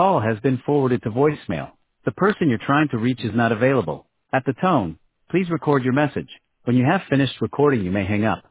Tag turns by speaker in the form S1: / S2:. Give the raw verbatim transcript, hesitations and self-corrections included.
S1: call has been forwarded to voicemail. The person you're trying to reach is not available. At the tone, please record your message. When you have finished recording, you may hang up.